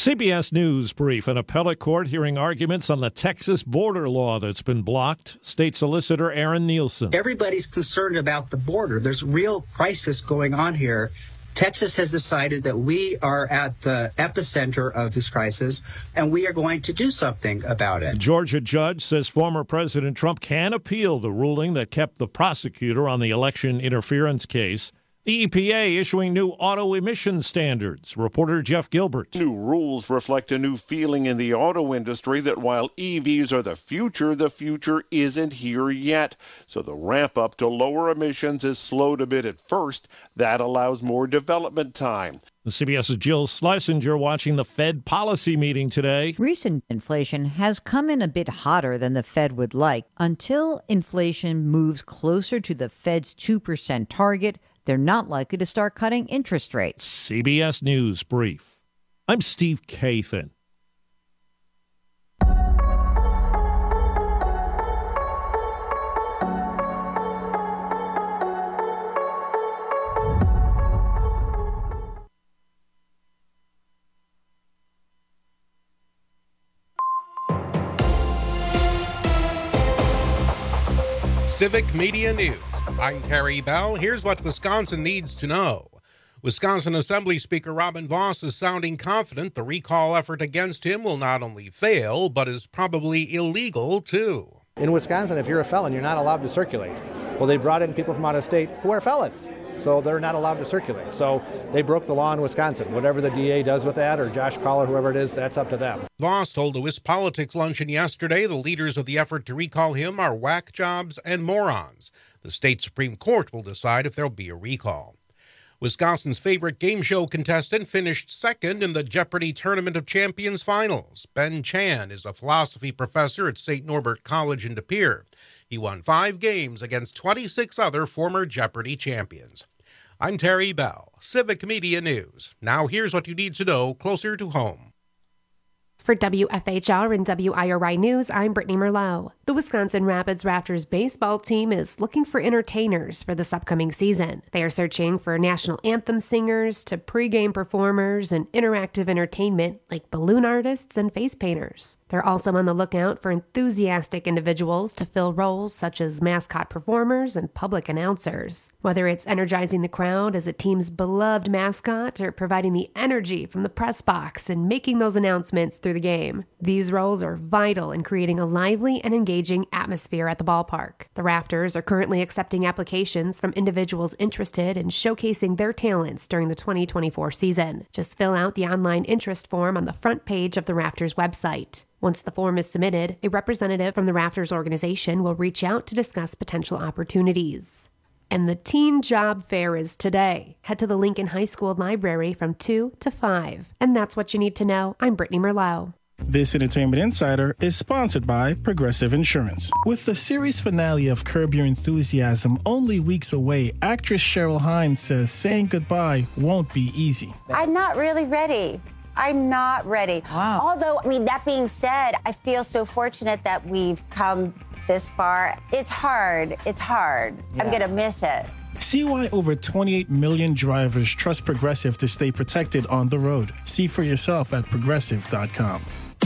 CBS News brief. An appellate court hearing arguments on the Texas border law that's been blocked. State Solicitor Aaron Nielsen. Everybody's concerned about the border. There's real crisis going on here. Texas has decided that we are at the epicenter of this crisis, and we are going to do something about it. A Georgia judge says former President Trump can appeal the ruling that kept the prosecutor on the election interference case. The EPA issuing new auto emission standards. Reporter Jeff Gilbert. New rules reflect a new feeling in the auto industry that while EVs are the future isn't here yet. So the ramp up to lower emissions is slowed a bit at first. That allows more development time. The CBS's Jill Schlesinger watching the Fed policy meeting today. Recent inflation has come in a bit hotter than the Fed would like. Until inflation moves closer to the Fed's 2% target, they're not likely to start cutting interest rates. CBS News brief. I'm Steve Kathan. Civic Media News. I'm Terry Bell. Here's what Wisconsin needs to know. Wisconsin Assembly Speaker Robin Vos is sounding confident the recall effort against him will not only fail, but is probably illegal, too. In Wisconsin, if you're a felon, you're not allowed to circulate. Well, they brought in people from out of state who are felons, so they're not allowed to circulate. So they broke the law in Wisconsin. Whatever the DA does with that, or Josh Collar, whoever it is, that's up to them. Vos told the WisPolitics luncheon yesterday the leaders of the effort to recall him are whack jobs and morons. The state Supreme Court will decide if there'll be a recall. Wisconsin's favorite game show contestant finished second in the Jeopardy! Tournament of Champions finals. Ben Chan is a philosophy professor at St. Norbert College in De Pere. He won 5 games against 26 other former Jeopardy! Champions. I'm Terry Bell, Civic Media News. Now here's what you need to know closer to home. For WFHR and WIRI News, I'm Brittany Merlot. The Wisconsin Rapids Raptors baseball team is looking for entertainers for this upcoming season. They are searching for national anthem singers to pregame performers and interactive entertainment like balloon artists and face painters. They're also on the lookout for enthusiastic individuals to fill roles such as mascot performers and public announcers. Whether it's energizing the crowd as a team's beloved mascot or providing the energy from the press box and making those announcements through the game. These roles are vital in creating a lively and engaging atmosphere at the ballpark. The Rafters are currently accepting applications from individuals interested in showcasing their talents during the 2024 season. Just fill out the online interest form on the front page of the Rafters website. Once the form is submitted, a representative from the Rafters organization will reach out to discuss potential opportunities. And the Teen Job Fair is today. Head to the Lincoln High School Library from 2 to 5. And that's what you need to know. I'm Brittany Merlot. This Entertainment Insider is sponsored by Progressive Insurance. With the series finale of Curb Your Enthusiasm only weeks away, actress Cheryl Hines says saying goodbye won't be easy. I'm not really ready. I'm not ready. Wow. Although, that being said, I feel so fortunate that we've come this far. It's hard. It's hard. Yeah. I'm going to miss it. See why over 28 million drivers trust Progressive to stay protected on the road. See for yourself at Progressive.com.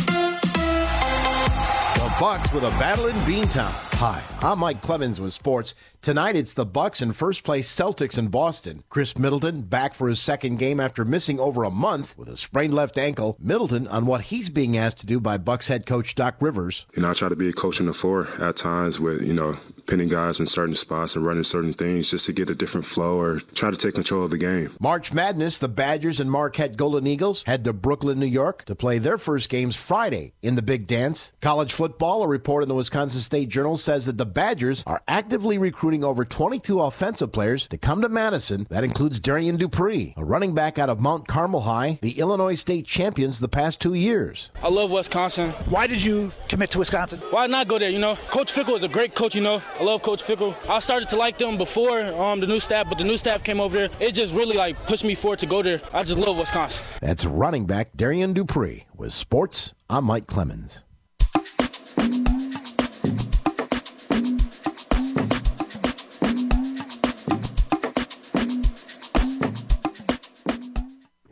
The Bucks with a battle in Beantown. Hi, I'm Mike Clemens with sports. Tonight it's the Bucks and first place Celtics in Boston. Chris Middleton back for his second game after missing over a month with a sprained left ankle. Middleton on what he's being asked to do by Bucks head coach Doc Rivers. I try to be a coach in the floor at times with, pinning guys in certain spots and running certain things just to get a different flow or try to take control of the game. March Madness, the Badgers and Marquette Golden Eagles head to Brooklyn, New York to play their first games Friday in the Big Dance. College football, a report in the Wisconsin State Journal says that the Badgers are actively recruiting over 22 offensive players to come to Madison. That includes Darian Dupree, a running back out of Mount Carmel High, the Illinois State champions the past 2 years. I love Wisconsin. Why did you commit to Wisconsin? Why not go there, Coach Fickle is a great coach, I love Coach Fickle. I started to like them before the new staff, but the new staff came over there. It just really pushed me forward to go there. I just love Wisconsin. That's running back Darian Dupree. With sports, I'm Mike Clemens.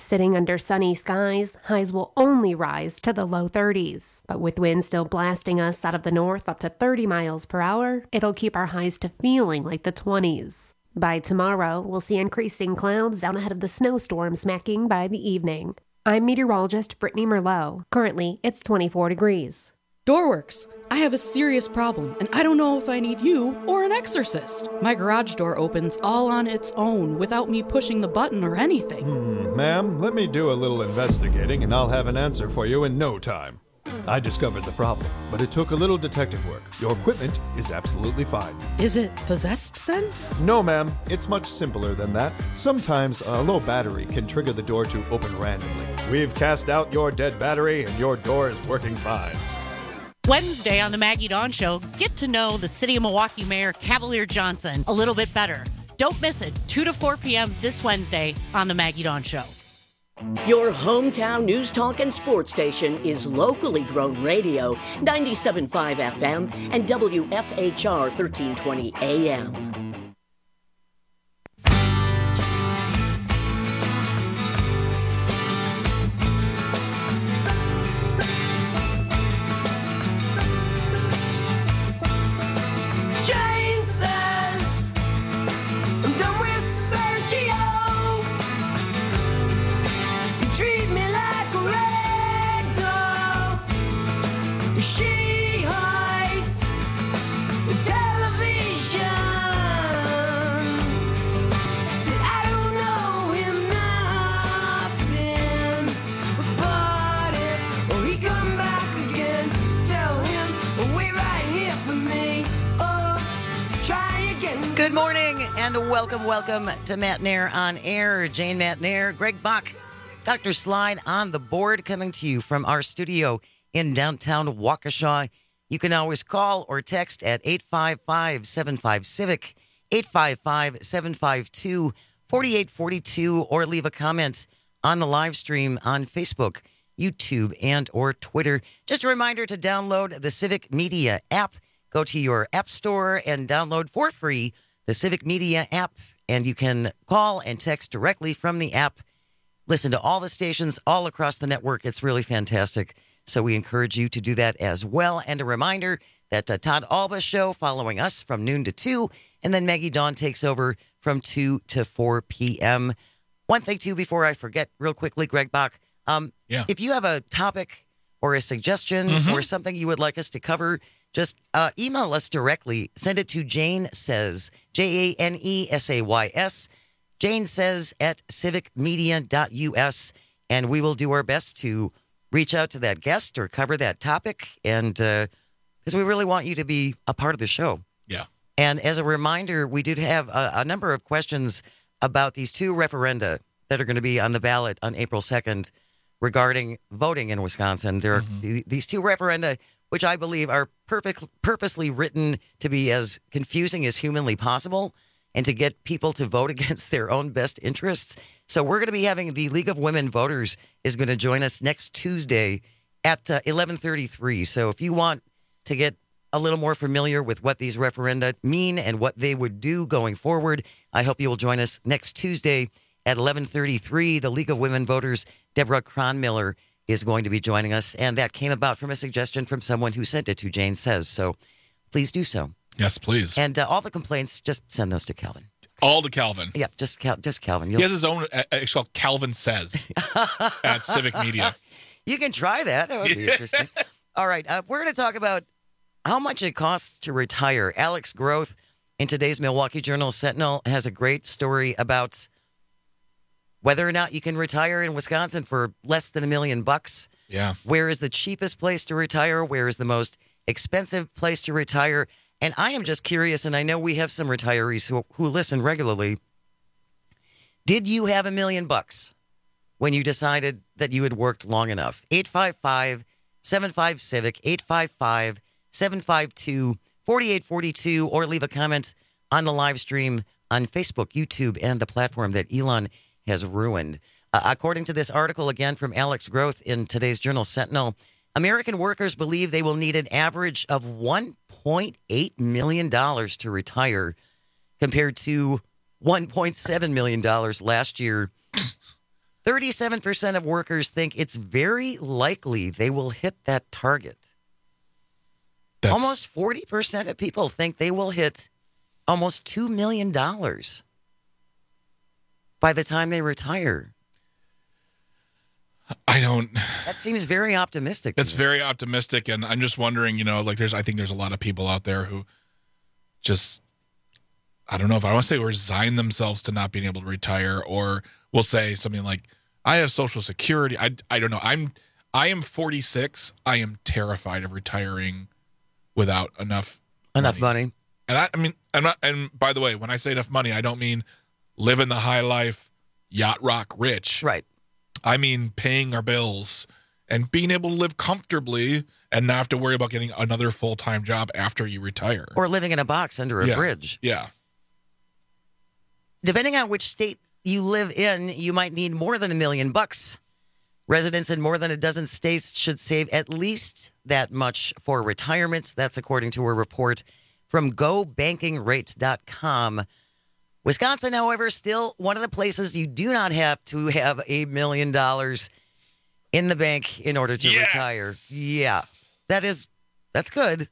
Sitting under sunny skies, highs will only rise to the low 30s. But with winds still blasting us out of the north up to 30 miles per hour, it'll keep our highs to feeling like the 20s. By tomorrow, we'll see increasing clouds out ahead of the snowstorm smacking by the evening. I'm meteorologist Brittany Merlot. Currently, it's 24 degrees. Doorworks. I have a serious problem, and I don't know if I need you or an exorcist. My garage door opens all on its own without me pushing the button or anything. Ma'am, let me do a little investigating, and I'll have an answer for you in no time. I discovered the problem, but it took a little detective work. Your equipment is absolutely fine. Is it possessed then? No, ma'am. It's much simpler than that. Sometimes a low battery can trigger the door to open randomly. We've cast out your dead battery, and your door is working fine. Wednesday on the Maggie Dawn Show, get to know the City of Milwaukee Mayor Cavalier Johnson a little bit better. Don't miss it, 2 to 4 p.m. this Wednesday on the Maggie Dawn Show. Your hometown news talk and sports station is locally grown radio, 97.5 FM and WFHR 1320 AM. She hides the television. Said I don't know him nothing but it. Oh, he come back again. Tell him, wait right here for me. Oh, try again. Good morning and welcome to Matt Nair on Air. Jane Matt Nair, Greg Bach, Dr. Slide on the board, coming to you from our studio in downtown Waukesha. You can always call or text at 855-75-CIVIC, 855-752-4842, or leave a comment on the live stream on Facebook, YouTube, and or Twitter. Just a reminder to download the Civic Media app. Go to your app store and download for free the Civic Media app, and you can call and text directly from the app. Listen to all the stations all across the network. It's really fantastic. So we encourage you to do that as well. And a reminder that Todd Alba show following us from noon to 2, and then Maggie Dawn takes over from 2 to 4 p.m. One thing, too, before I forget real quickly, Greg Bach, if you have a topic or a suggestion or something you would like us to cover, just email us directly. Send it to Jane Says, JaneSays, Jane Says at civicmedia.us, and we will do our best to reach out to that guest or cover that topic, and because we really want you to be a part of the show. Yeah. And as a reminder, we did have a number of questions about these two referenda that are going to be on the ballot on April 2nd regarding voting in Wisconsin. There are these two referenda, which I believe are purposely written to be as confusing as humanly possible and to get people to vote against their own best interests. So we're going to be having the League of Women Voters is going to join us next Tuesday at 11:33. So if you want to get a little more familiar with what these referenda mean and what they would do going forward, I hope you will join us next Tuesday at 11:33. The League of Women Voters, Deborah Cronmiller, is going to be joining us. And that came about from a suggestion from someone who sent it to Jane Says. So please do so. Yes, please. And all the complaints, just send those to Calvin. All to Calvin. Yeah, just Calvin. He has his own, it's called Calvin Says at Civic Media. You can try that. That would be interesting. All right, we're going to talk about how much it costs to retire. Alex Groth in today's Milwaukee Journal-Sentinel has a great story about whether or not you can retire in Wisconsin for less than $1 million. Yeah. Where is the cheapest place to retire? Where is the most expensive place to retire? And I am just curious, and I know we have some retirees who listen regularly. Did you have $1 million when you decided that you had worked long enough? 855-75-CIVIC, 855-752-4842, or leave a comment on the live stream on Facebook, YouTube, and the platform that Elon has ruined. According to this article, again, from Alex Groth in today's Journal-Sentinel, American workers believe they will need an average of $1.8 million to retire compared to $1.7 million last year. 37% of workers think it's very likely they will hit that target. Almost 40% of people think they will hit almost $2 million by the time they retire. That seems very optimistic. That's very optimistic, and I'm just wondering, I think there's a lot of people out there who just, I don't know if I want to say resign themselves to not being able to retire, or will say something like, I have Social Security. I don't know. I am 46. I am terrified of retiring without enough money. And and by the way, when I say enough money, I don't mean living the high life, yacht rock rich. Right. I mean paying our bills and being able to live comfortably and not have to worry about getting another full-time job after you retire. Or living in a box under a bridge. Yeah. Depending on which state you live in, you might need more than $1 million. Residents in more than a dozen states should save at least that much for retirement. That's according to a report from GoBankingRates.com. Wisconsin, however, still one of the places you do not have to have $1 million in the bank in order to retire. Yeah, that's good.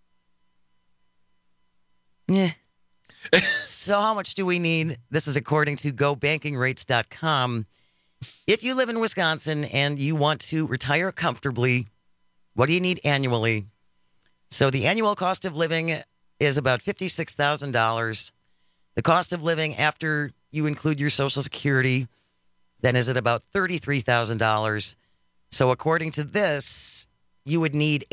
Yeah. So how much do we need? This is according to GoBankingRates.com. If you live in Wisconsin and you want to retire comfortably, what do you need annually? So the annual cost of living is about $56,000. The cost of living after you include your Social Security then is at about $33,000. So according to this, you would need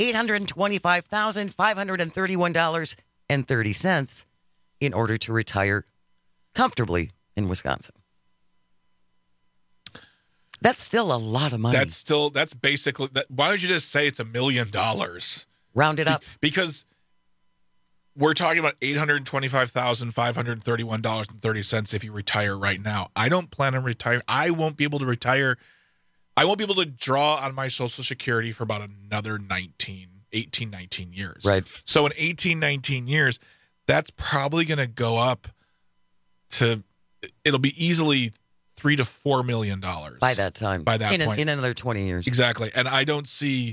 $825,531.30 in order to retire comfortably in Wisconsin. That's still a lot of money. That's basically, why don't you just say it's $1 million? Round it up. Because we're talking about $825,531.30 if you retire right now. I don't plan on retiring. I won't be able to retire. I won't be able to draw on my Social Security for about another 18, 19 years. Right. So in 18, 19 years, that's probably going to go up to, it'll be easily $3 to $4 million by that time. By that point. In another 20 years. Exactly. And I don't see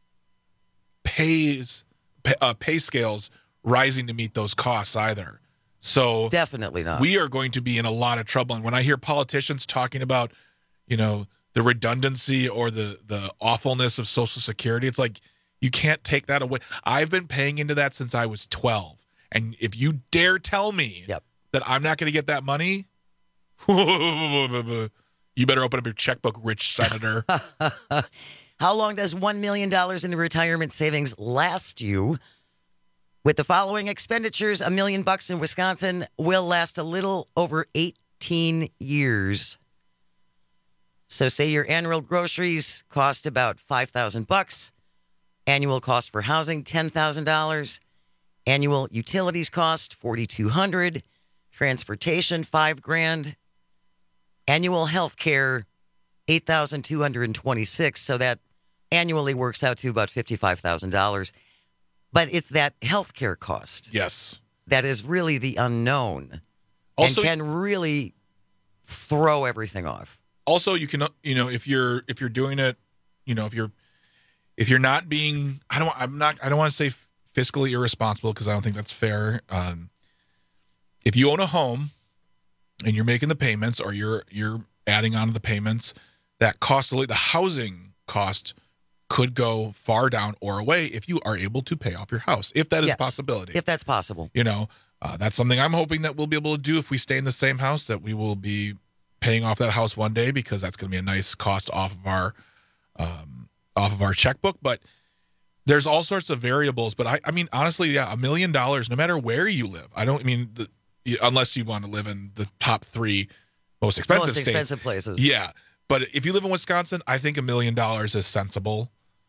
pay scales rising to meet those costs either. So definitely not. We are going to be in a lot of trouble. And when I hear politicians talking about, the redundancy or the awfulness of Social Security, it's like, you can't take that away. I've been paying into that since I was 12. And if you dare tell me that I'm not going to get that money, you better open up your checkbook, rich senator. How long does $1 million in retirement savings last you? With the following expenditures, $1 million in Wisconsin will last a little over 18 years. So say your annual groceries cost about $5,000. Annual cost for housing, $10,000. Annual utilities cost, $4,200. Transportation, $5,000. Annual health care, $8,226. So that annually works out to about $55,000. But it's that health care cost. Yes. That is really the unknown. Also, and can really throw everything off. Also, you can, if you're doing it, if you're not being, I don't want to say fiscally irresponsible because I don't think that's fair. If you own a home and you're making the payments or you're adding on to the payments, that cost, the housing cost could go far down or away if you are able to pay off your house, if that is a possibility. If that's possible. That's something I'm hoping that we'll be able to do if we stay in the same house, that we will be paying off that house one day, because that's going to be a nice cost off of our checkbook. But there's all sorts of variables. But I mean, honestly, $1 million, no matter where you live. I don't mean unless you want to live in the top 3 most expensive places. Yeah. But if you live in Wisconsin, I think $1 million is sensible.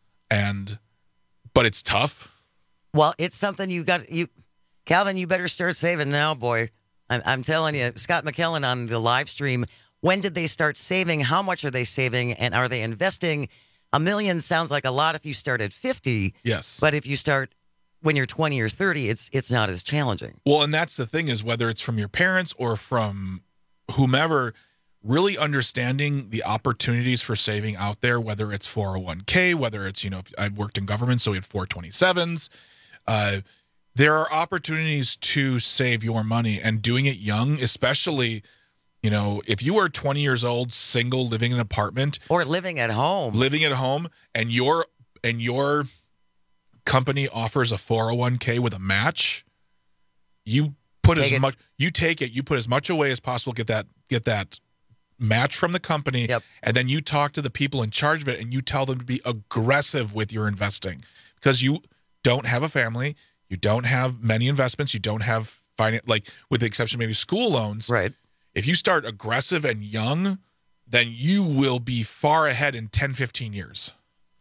But it's tough. Well, it's something Calvin, you better start saving now, boy. I'm telling you, Scott McKellen on the live stream, when did they start saving? How much are they saving? And are they investing? $1 million sounds like a lot if you start at 50. Yes. But if you start when you're 20 or 30, it's not as challenging. Well, and that's the thing, is whether it's from your parents or from whomever, really understanding the opportunities for saving out there, whether it's 401k, whether it's, if I worked in government, so we had 427s. There are opportunities to save your money, and doing it young, especially, if you are 20 years old, single, living in an apartment. Or living at home, and your company offers a 401k with a match, you put you put as much away as possible, get that match from the company, and then you talk to the people in charge of it and you tell them to be aggressive with your investing, because you don't have a family, you don't have many investments, you don't have finance, like with the exception of maybe school loans. Right. If you start aggressive and young, then you will be far ahead in 10, 15 years.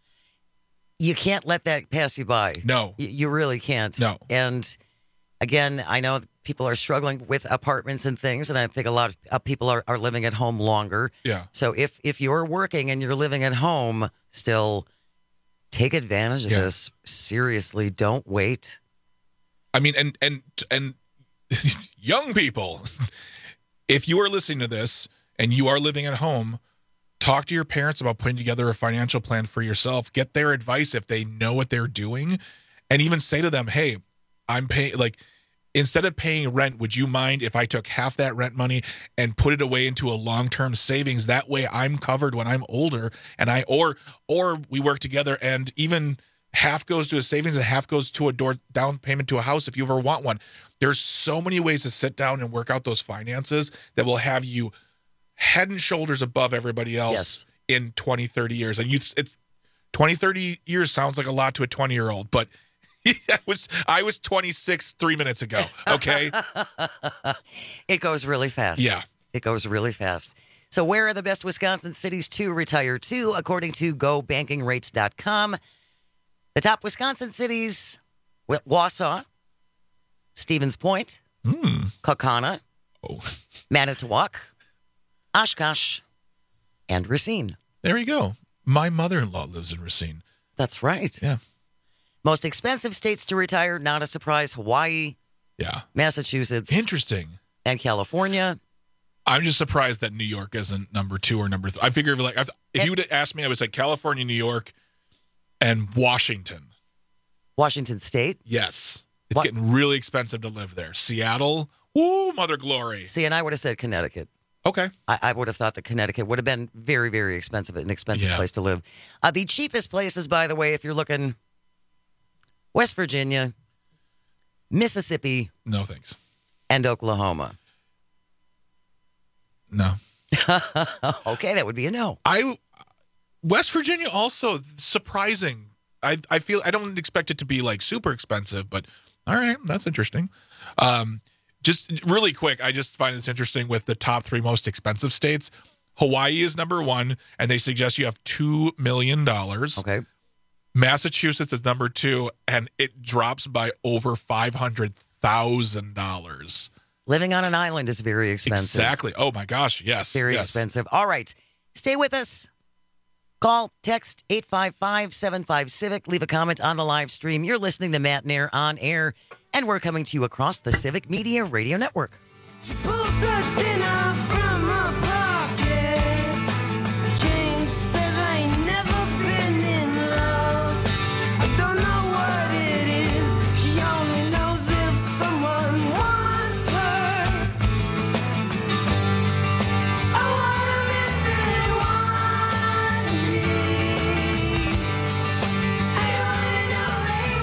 You can't let that pass you by. No. You really can't. No. And again, I know people are struggling with apartments and things, and I think a lot of people are living at home longer. Yeah. So if you're working and you're living at home still, take advantage of this. Seriously, don't wait. I mean, and young people, if you are listening to this and you are living at home, talk to your parents about putting together a financial plan for yourself. Get their advice if they know what they're doing, and even say to them, hey, I'm paying, instead of paying rent, would you mind if I took half that rent money and put it away into a long-term savings? That way I'm covered when I'm older, and or we work together, and even half goes to a savings and half goes to a down payment to a house if you ever want one. There's so many ways to sit down and work out those finances that will have you head and shoulders above everybody else in 20, 30 years. And it's 20, 30 years sounds like a lot to a 20-year-old, but I was 26 3 minutes ago, okay? It goes really fast. Yeah. It goes really fast. So where are the best Wisconsin cities to retire to, according to GoBankingRates.com? The top Wisconsin cities: Wausau, Stevens Point, Kaukauna, Manitowoc, Oshkosh, and Racine. There you go. My mother-in-law lives in Racine. That's right. Yeah. Most expensive states to retire, not a surprise: Hawaii, Massachusetts, interesting, and California. I'm just surprised that New York isn't number 2 or number 3. I figured if you would have asked me, I would say California, New York, and Washington. Washington State? Yes. It's getting really expensive to live there. Seattle, woo, mother glory. See, and I would have said Connecticut. Okay. I would have thought that Connecticut would have been very, very expensive, an expensive place to live. The cheapest places, by the way, if you're looking, West Virginia, Mississippi. No thanks. And Oklahoma. No. Okay, that would be a no. West Virginia also surprising. I feel I don't expect it to be super expensive, but all right, that's interesting. Just really quick, I just find this interesting with the top 3 most expensive states. Hawaii is number 1, and they suggest you have $2 million. Okay. Massachusetts is number 2, and it drops by over $500,000. Living on an island is very expensive. Exactly. Oh my gosh, yes. Very expensive. All right. Stay with us. Call, text 855-75-CIVIC. Leave a comment on the live stream. You're listening to Matt Nair on air, and we're coming to you across the Civic Media Radio Network. She pulls her dinner from her pocket. Jane says I ain't never been in love. I don't know what it is. She only knows if someone wants her. I want them if they want me. I only know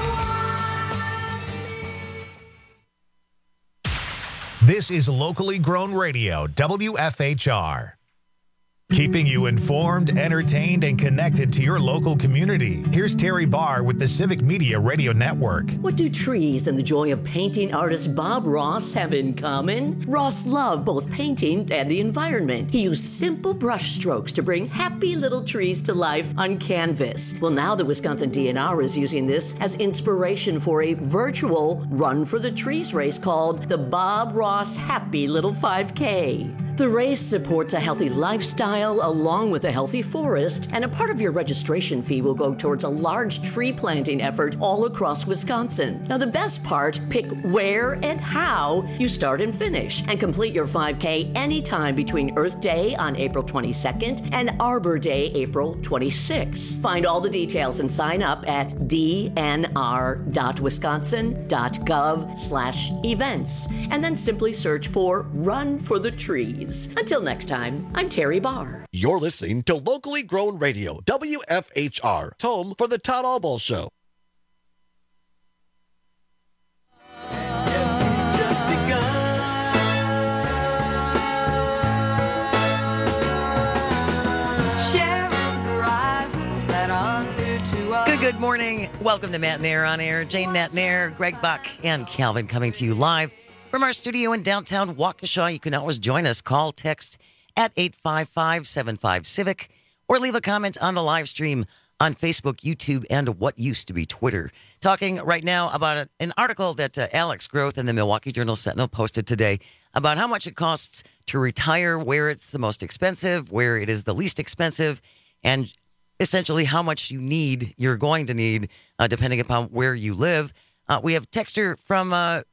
they want. This is locally grown radio, WFHR. Keeping you informed, entertained, and connected to your local community. Here's Terry Barr with the Civic Media Radio Network. What do trees and the joy of painting artist Bob Ross have in common? Ross loved both painting and the environment. He used simple brush strokes to bring happy little trees to life on canvas. Well, now the Wisconsin DNR is using this as inspiration for a virtual Run for the Trees race called the Bob Ross Happy Little 5K. The race supports a healthy lifestyle along with a healthy forest, and a part of your registration fee will go towards a large tree planting effort all across Wisconsin. Now, the best part, pick where and how you start and finish, and complete your 5K anytime between Earth Day on April 22nd and Arbor Day, April 26th. Find all the details and sign up at dnr.wisconsin.gov/events, and then simply search for Run for the Trees. Until next time, I'm Terry Barr. You're listening to Locally Grown Radio, WFHR, home for the Todd Albaugh Show. Good morning. Welcome to Matt and Air on Air. Jane, Matt and Air, Greg Buck, and Calvin coming to you live from our studio in downtown Waukesha. You can always join us. Call, text at 855-75-CIVIC, or leave a comment on the live stream on Facebook, YouTube, and what used to be Twitter. Talking right now about an article that Alex Groth in the Milwaukee Journal-Sentinel posted today about how much it costs to retire, where it's the most expensive, where it is the least expensive, and essentially how much you're going to need, depending upon where you live. We have texter from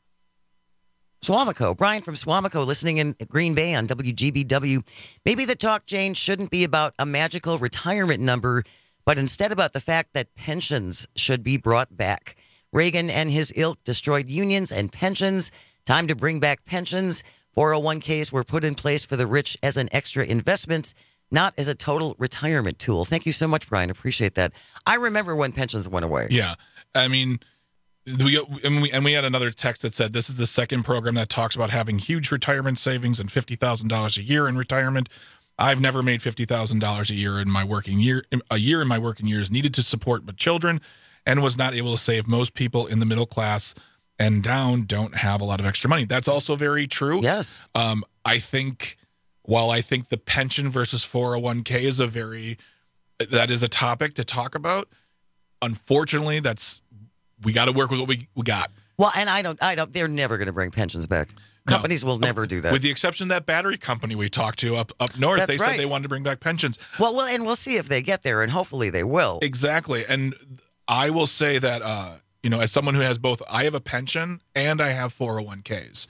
Suamico, Brian from Suamico, listening in Green Bay on WGBW. Maybe the talk, Jane, shouldn't be about a magical retirement number, but instead about the fact that pensions should be brought back. Reagan and his ilk destroyed unions and pensions. Time to bring back pensions. 401ks were put in place for the rich as an extra investment, not as a total retirement tool. Thank you so much, Brian. Appreciate that. I remember when pensions went away. Yeah. I mean, we had another text that said this is the second program that talks about having huge retirement savings and $50,000 a year in retirement. I've never made $50,000 a year in my working year. A year in my working years, needed to support my children, and was not able to save. Most people in the middle class and down don't have a lot of extra money. That's also very true. Yes. I think the pension versus 401k is that is a topic to talk about. Unfortunately, we got to work with what we got. Well, and I don't, they're never going to bring pensions back. Companies will never do that. With the exception of that battery company we talked to up north. That's they right. said they wanted to bring back pensions. Well, and we'll see if they get there, and hopefully they will. Exactly. And I will say that, as someone who has both, I have a pension and I have 401ks.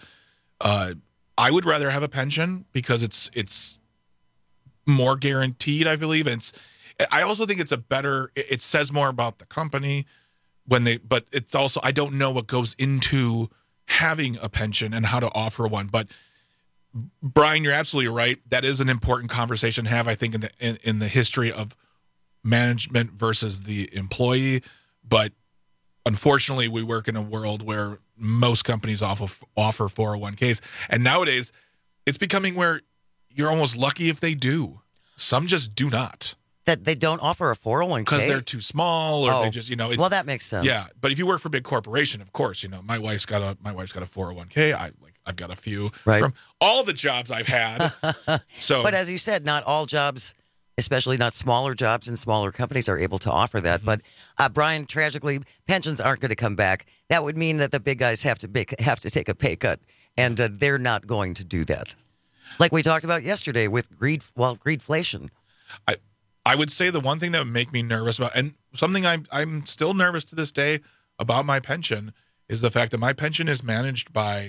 I would rather have a pension because it's more guaranteed, I believe. I also think it says more about the company but it's also, I don't know what goes into having a pension and how to offer one. But Brian, you're absolutely right. That is an important conversation to have, I think, in the history of management versus the employee. But unfortunately, we work in a world where most companies offer 401ks. And nowadays, it's becoming where you're almost lucky if they do. Some just do not. That they don't offer a 401k? Because they're too small, or they just, well, that makes sense. Yeah, but if you work for a big corporation, of course, my wife's got a 401k. I've got a few from all the jobs I've had. So, but as you said, not all jobs, especially not smaller jobs in smaller companies, are able to offer that. Mm-hmm. But Brian, tragically, pensions aren't going to come back. That would mean that the big guys have to take a pay cut, and they're not going to do that. Like we talked about yesterday with greedflation. I would say the one thing that would make me nervous about, and something I'm still nervous to this day about my pension, is the fact that my pension is managed by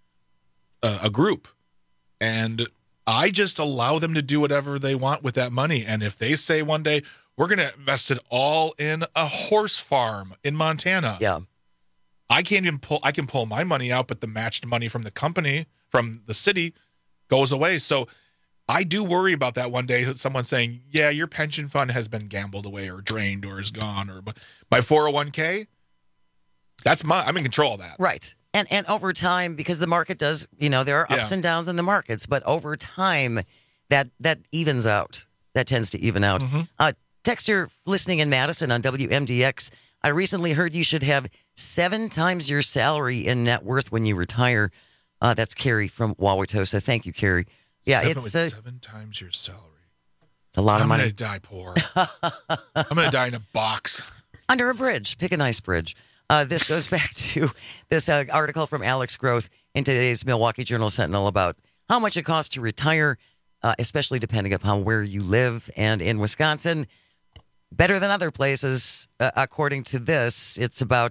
a group, and I just allow them to do whatever they want with that money. And if they say one day, we're going to invest it all in a horse farm in Montana. Yeah. I can pull my money out, but the matched money from the company, from the city, goes away. So I do worry about that one day, someone saying, yeah, your pension fund has been gambled away or drained or is gone, or my 401k, I'm in control of that. Right. And over time, because the market does, there are ups and downs in the markets, but over time that evens out. That tends to even out. Mm-hmm. Texter listening in Madison on WMDX, I recently heard you should have 7 times your salary in net worth when you retire. That's Carrie from Wauwatosa. Thank you, Carrie. Yeah, it's 7 times your salary. It's a lot of money. I'm going to die poor. I'm going to die in a box. Under a bridge. Pick a nice bridge. This goes back to this article from Alex Groth in today's Milwaukee Journal-Sentinel about how much it costs to retire, especially depending upon where you live. And in Wisconsin, better than other places, according to this, it's about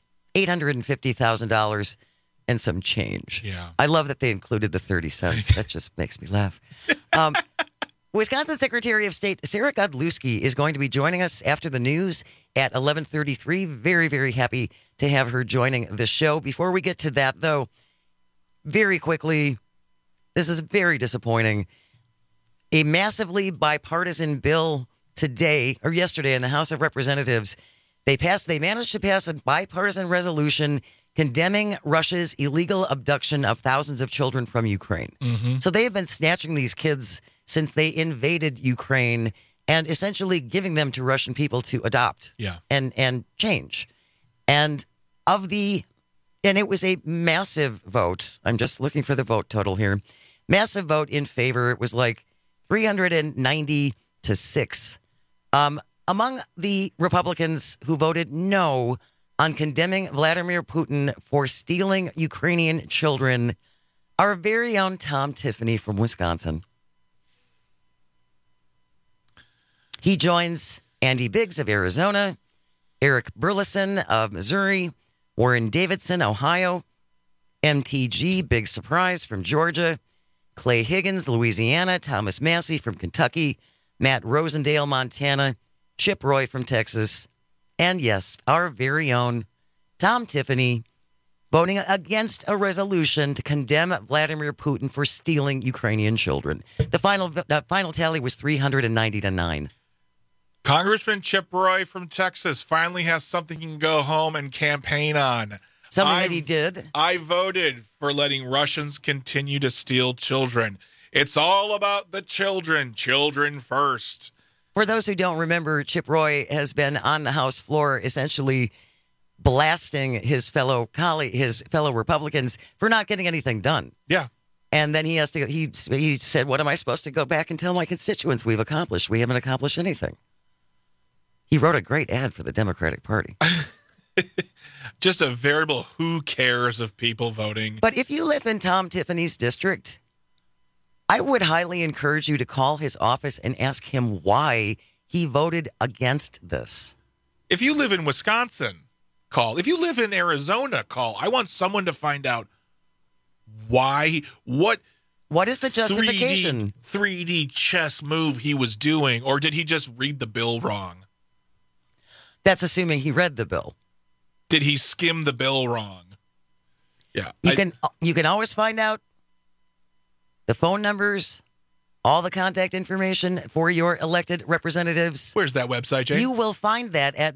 $850,000 and some change. Yeah. I love that they included the 30 cents. That just makes me laugh. Wisconsin Secretary of State Sarah Godlewski is going to be joining us after the news at 11:33. Very, very happy to have her joining the show. Before we get to that, though, very quickly, this is very disappointing. A massively bipartisan bill today or yesterday in the House of Representatives, they managed to pass a bipartisan resolution condemning Russia's illegal abduction of thousands of children from Ukraine. Mm-hmm. So they have been snatching these kids since they invaded Ukraine and essentially giving them to Russian people to adopt and change. And it was a massive vote. I'm just looking for the vote total here. Massive vote in favor. It was like 390 to 6. Among the Republicans who voted no on condemning Vladimir Putin for stealing Ukrainian children, our very own Tom Tiffany from Wisconsin. He joins Andy Biggs of Arizona, Eric Burleson of Missouri, Warren Davidson, Ohio, MTG, big surprise, from Georgia, Clay Higgins, Louisiana, Thomas Massey from Kentucky, Matt Rosendale, Montana, Chip Roy from Texas, and yes, our very own Tom Tiffany, voting against a resolution to condemn Vladimir Putin for stealing Ukrainian children. The final tally was 390 to 9. Congressman Chip Roy from Texas finally has something he can go home and campaign on. Something that he did. I voted for letting Russians continue to steal children. It's all about the children. Children first. For those who don't remember, Chip Roy has been on the House floor essentially blasting his fellow Republicans for not getting anything done. Yeah. And then he said, what am I supposed to go back and tell my constituents we've accomplished? We haven't accomplished anything. He wrote a great ad for the Democratic Party. Just a variable who cares of people voting. But if you live in Tom Tiffany's district, I would highly encourage you to call his office and ask him why he voted against this. If you live in Wisconsin, call. If you live in Arizona, call. I want someone to find out why, what is the justification? 3D chess move he was doing, or did he just read the bill wrong? That's assuming he read the bill. Did he skim the bill wrong? Yeah. You can always find out the phone numbers, all the contact information for your elected representatives. Where's that website, Jay? You will find that at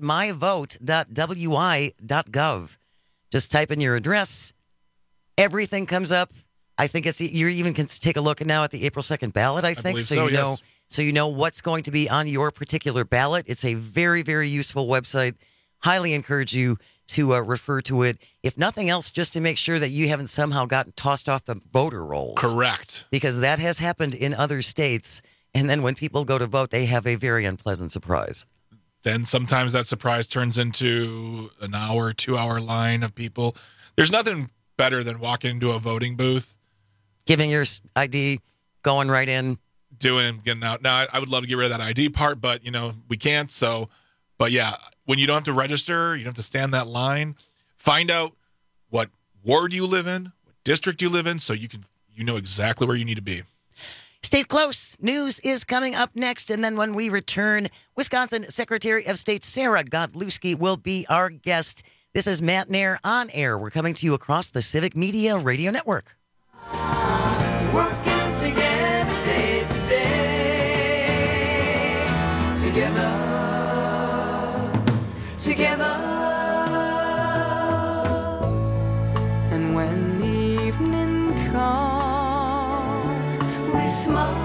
myvote.wi.gov. Just type in your address. Everything comes up. I think you even can take a look now at the April 2nd ballot, I think. Yes. So you know what's going to be on your particular ballot. It's a very, very useful website. Highly encourage you to refer to it. If nothing else, just to make sure that you haven't somehow gotten tossed off the voter rolls. Correct. Because that has happened in other states. And then when people go to vote, they have a very unpleasant surprise. Then sometimes that surprise turns into an hour, 2-hour line of people. There's nothing better than walking into a voting booth, giving your ID, going right in, doing and getting out. Now, I would love to get rid of that ID part, but, we can't. So, but yeah, when you don't have to register, you don't have to stand that line. Find out what ward you live in, what district you live in, so you know exactly where you need to be. Stay close. News is coming up next. And then when we return, Wisconsin Secretary of State Sarah Godlewski will be our guest. This is Matt Nair on air. We're coming to you across the Civic Media Radio Network. Working together day to day, together. And when the evening comes, we smile.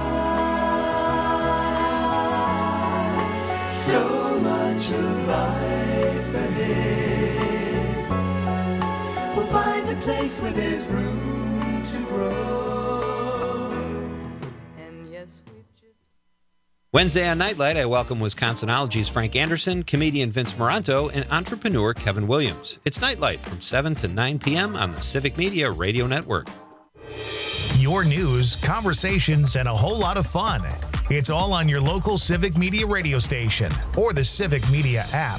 So much of life ahead. We'll find a place where there's room to grow. And yes, we've just... Wednesday on Nightlight, I welcome Wisconsinology's Frank Anderson, comedian Vince Moranto, and entrepreneur Kevin Williams. It's Nightlight from 7 to 9 p.m. on the Civic Media Radio Network. Your news, conversations, and a whole lot of fun. It's all on your local Civic Media radio station or the Civic Media app.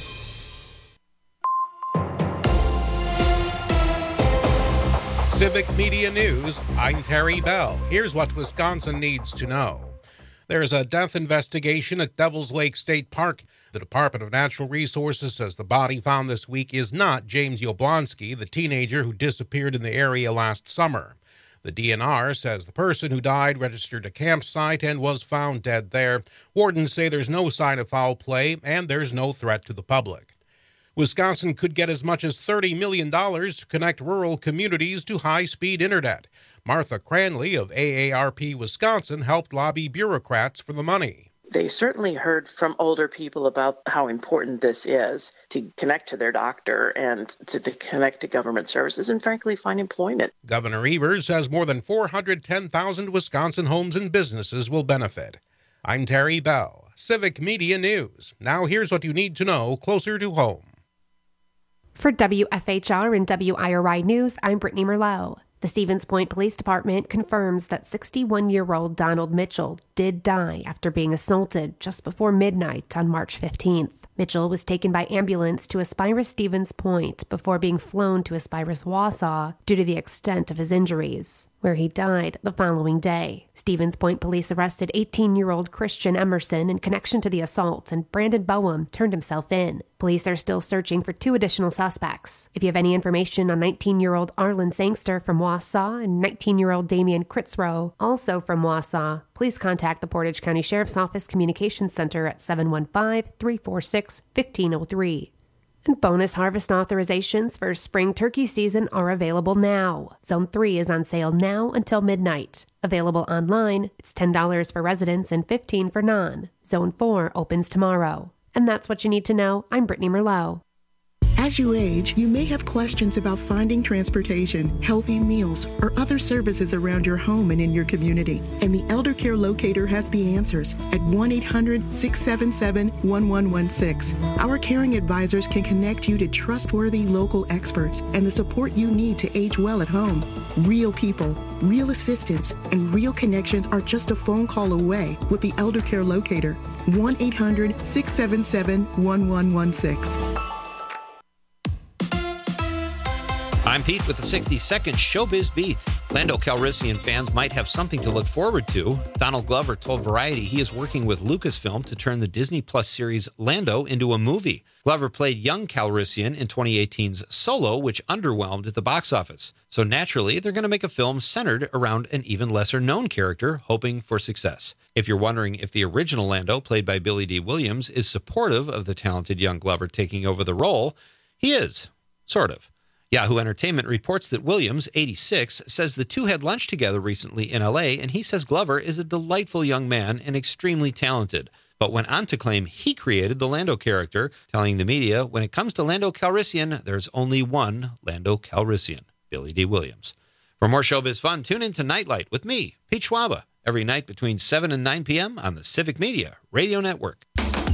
Civic Media News, I'm Terry Bell. Here's what Wisconsin needs to know. There's a death investigation at Devil's Lake State Park. The Department of Natural Resources says the body found this week is not James Yablonsky, the teenager who disappeared in the area last summer. The DNR says the person who died registered a campsite and was found dead there. Wardens say there's no sign of foul play and there's no threat to the public. Wisconsin could get as much as $30 million to connect rural communities to high-speed internet. Martha Cranley of AARP Wisconsin helped lobby bureaucrats for the money. They certainly heard from older people about how important this is to connect to their doctor and to connect to government services and, frankly, find employment. Governor Evers says more than 410,000 Wisconsin homes and businesses will benefit. I'm Terry Bell, Civic Media News. Now here's what you need to know closer to home. For WFHR and WIRI News, I'm Brittany Merlot. The Stevens Point Police Department confirms that 61-year-old Donald Mitchell did die after being assaulted just before midnight on March 15th. Mitchell was taken by ambulance to Aspirus Stevens Point before being flown to Aspirus Wausau due to the extent of his injuries, where he died the following day. Stevens Point police arrested 18-year-old Christian Emerson in connection to the assault, and Brandon Boehm turned himself in. Police are still searching for 2 additional suspects. If you have any information on 19-year-old Arlen Sangster from Wausau and 19-year-old Damian Kritzrow, also from Wausau, please contact the Portage County Sheriff's Office Communications Center at 715-346-1503. And bonus harvest authorizations for spring turkey season are available now. Zone 3 is on sale now until midnight. Available online, it's $10 for residents and $15 for non. Zone 4 opens tomorrow. And that's what you need to know. I'm Brittany Merlot. As you age, you may have questions about finding transportation, healthy meals, or other services around your home and in your community. And the Elder Care Locator has the answers at 1-800-677-1116. Our caring advisors can connect you to trustworthy local experts and the support you need to age well at home. Real people, real assistance, and real connections are just a phone call away with the Elder Care Locator. 1-800-677-1116. I'm Pete with the 60-second Showbiz Beat. Lando Calrissian fans might have something to look forward to. Donald Glover told Variety he is working with Lucasfilm to turn the Disney Plus series Lando into a movie. Glover played young Calrissian in 2018's Solo, which underwhelmed at the box office. So naturally, they're going to make a film centered around an even lesser-known character, hoping for success. If you're wondering if the original Lando, played by Billy D. Williams, is supportive of the talented young Glover taking over the role, he is. Sort of. Yahoo Entertainment reports that Williams, 86, says the two had lunch together recently in L.A., and he says Glover is a delightful young man and extremely talented, but went on to claim he created the Lando character, telling the media, when it comes to Lando Calrissian, there's only one Lando Calrissian, Billy D. Williams. For more showbiz fun, tune in to Nightlight with me, Pete Schwaba, every night between 7 and 9 p.m. on the Civic Media Radio Network.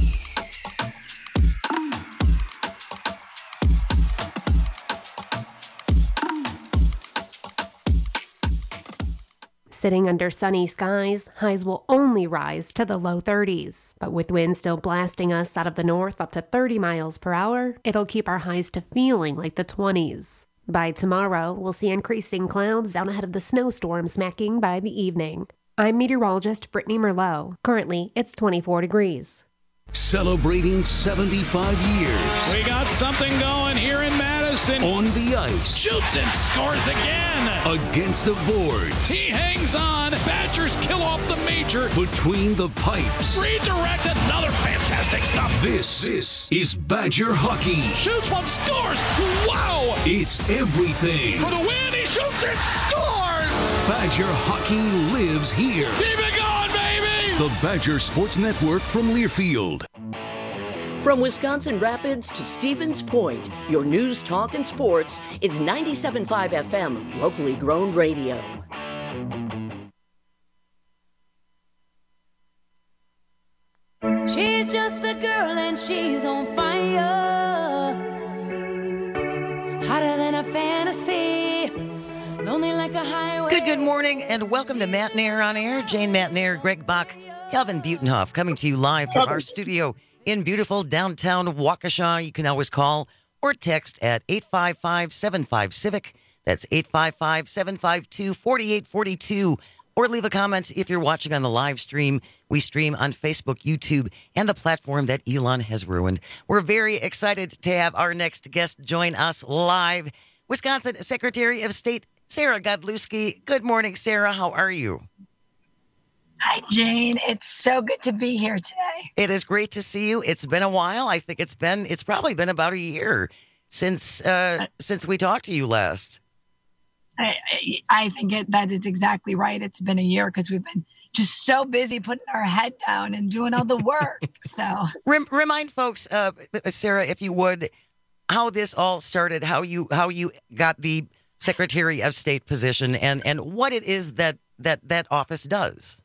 Sitting under sunny skies, highs will only rise to the low 30s. But with winds still blasting us out of the north up to 30 miles per hour, it'll keep our highs to feeling like the 20s. By tomorrow, we'll see increasing clouds out ahead of the snowstorm smacking by the evening. I'm meteorologist Brittany Merlot. Currently, it's 24 degrees. Celebrating 75 years. We got something going here in Madison. On the ice. Shoots and scores again. Against the boards. He hangs on. Badgers kill off the major. Between the pipes. Redirect, another fantastic stop. This is Badger hockey. Shoots one, scores. Wow. It's everything. For the win, he shoots and scores. Badger hockey lives here. Keep it going, baby. The Badger Sports Network from Learfield. From Wisconsin Rapids to Stevens Point, your news, talk, and sports is 97.5 FM, locally grown radio. She's just a girl and she's on fire, hotter than a fantasy. No only like a highway. Good morning, and welcome to Matt Nair on Air. Jane Matt Nair, Greg Bach, Calvin Butenhoff, coming to you live from our studio in beautiful downtown Waukesha. You can always call or text at 855-75-CIVIC. That's 855-752-4842. Or leave a comment if you're watching on the live stream. We stream on Facebook, YouTube, and the platform that Elon has ruined. We're very excited to have our next guest join us live. Wisconsin Secretary of State Sarah Godlewski. Good morning, Sarah. How are you? Hi, Jane. It's so good to be here today. It is great to see you. It's been a while. I think it's probably been about a year since we talked to you last. I think that is exactly right. It's been a year because we've been just so busy putting our head down and doing all the work. So remind folks, Sarah, if you would, how this all started, how you got the Secretary of State position, and what it is that office does.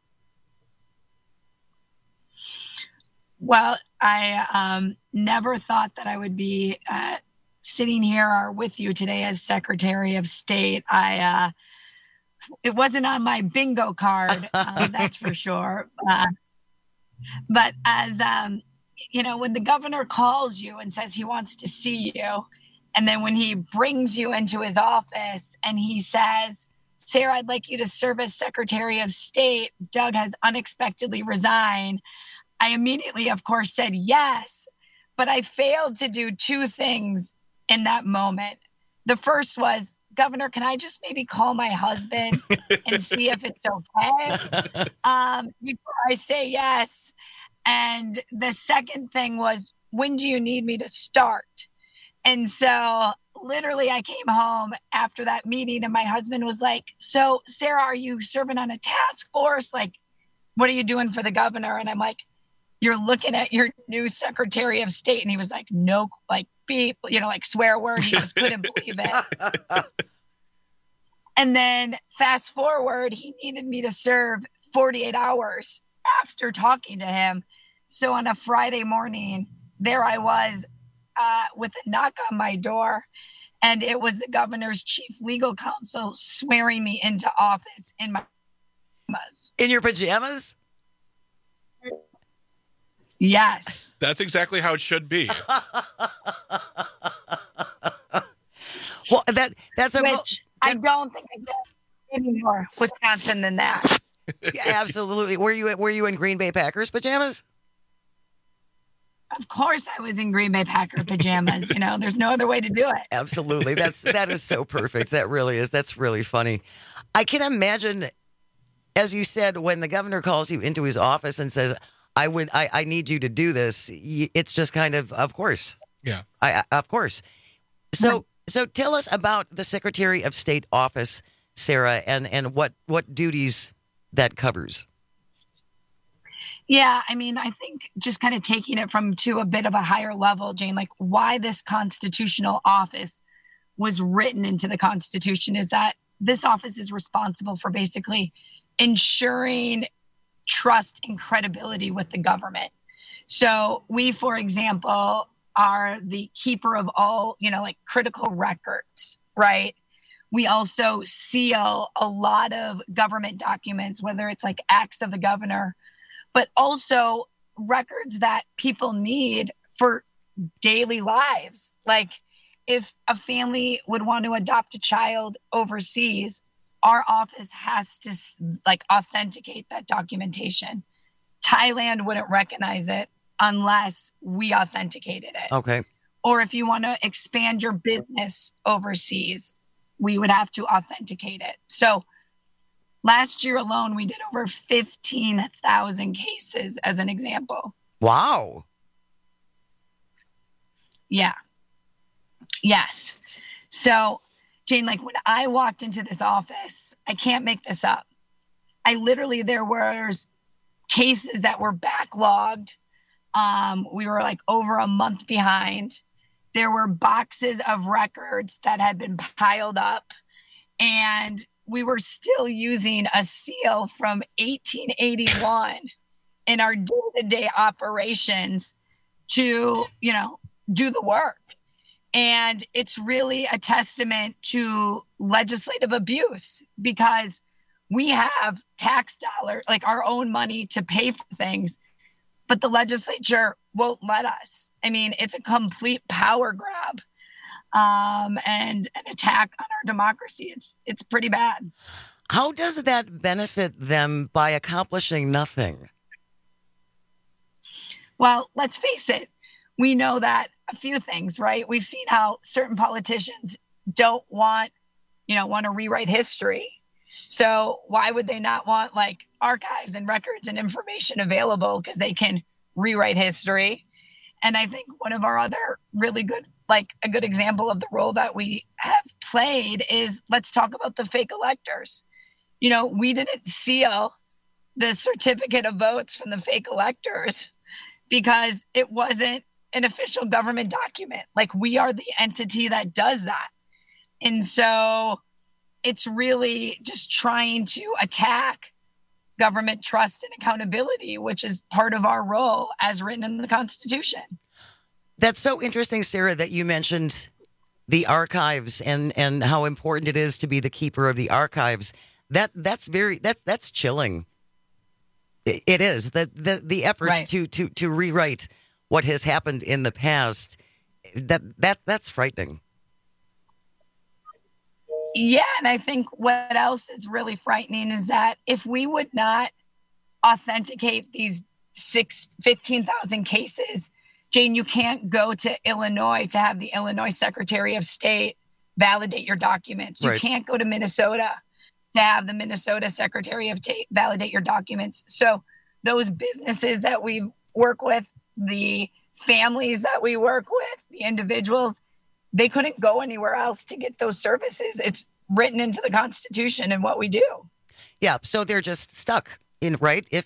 Well, I never thought that I would be sitting here or with you today as Secretary of State. It wasn't on my bingo card, that's for sure. But as when the governor calls you and says he wants to see you, and then when he brings you into his office and he says, Sarah, I'd like you to serve as Secretary of State. Doug has unexpectedly resigned. I immediately, of course, said yes, but I failed to do two things in that moment. The first was, Governor, can I just maybe call my husband and see if it's okay before I say yes? And the second thing was, when do you need me to start? And so literally I came home after that meeting and my husband was like, so Sarah, are you serving on a task force? Like, what are you doing for the governor? And I'm like, you're looking at your new Secretary of State. And he was like, no, like beep, like swear word. He just couldn't believe it. And then fast forward, he needed me to serve 48 hours after talking to him. So on a Friday morning, there I was with a knock on my door. And it was the governor's chief legal counsel swearing me into office in my pajamas. In your pajamas? Yes. That's exactly how it should be. Well, that's which I don't think I get any more Wisconsin than that. Yeah, absolutely. Were you in Green Bay Packers pajamas? Of course I was in Green Bay Packer pajamas. There's no other way to do it. Absolutely. That is so perfect. That really is. That's really funny. I can imagine, as you said, when the governor calls you into his office and says, I need you to do this. It's just kind of course. Yeah. Of course. So tell us about the Secretary of State office, Sarah, and what duties that covers. Yeah, I think just kind of taking it to a bit of a higher level, Jane, like why this constitutional office was written into the Constitution is that this office is responsible for basically ensuring trust and credibility with the government. So we, for example, are the keeper of all, critical records, right? We also seal a lot of government documents, whether it's like acts of the governor, but also records that people need for daily lives. Like if a family would want to adopt a child overseas, our office has to authenticate that documentation. Thailand wouldn't recognize it unless we authenticated it. Okay. Or if you want to expand your business overseas, we would have to authenticate it. So last year alone, we did over 15,000 cases as an example. Wow. Yeah. Yes. So, Jane, when I walked into this office, I can't make this up. There were cases that were backlogged. We were over a month behind. There were boxes of records that had been piled up, and we were still using a seal from 1881 in our day-to-day operations to, do the work. And it's really a testament to legislative abuse because we have tax dollars, like our own money to pay for things, but the legislature won't let us. I mean, it's a complete power grab and an attack on our democracy. It's pretty bad. How does that benefit them by accomplishing nothing? Well, let's face it. We know that a few things, right? We've seen how certain politicians don't want to rewrite history. So why would they not want like archives and records and information available because they can rewrite history? And I think one of our other really good, like a good example of the role that we have played is let's talk about the fake electors. We didn't seal the certificate of votes from the fake electors because it wasn't an official government document. Like we are the entity that does that. And so it's really just trying to attack government trust and accountability, which is part of our role as written in the Constitution. That's so interesting, Sarah, that you mentioned the archives and how important it is to be the keeper of the archives. That's chilling. It is the efforts right. to rewrite what has happened in the past. That's frightening. Yeah, and I think what else is really frightening is that if we would not authenticate these 15,000 cases, Jane, you can't go to Illinois to have the Illinois Secretary of State validate your documents. You can't go to Minnesota to have the Minnesota Secretary of State validate your documents. So those businesses that we work with, the families that we work with, the individuals, they couldn't go anywhere else to get those services. It's written into the Constitution and what we do. Yeah, so they're just stuck in if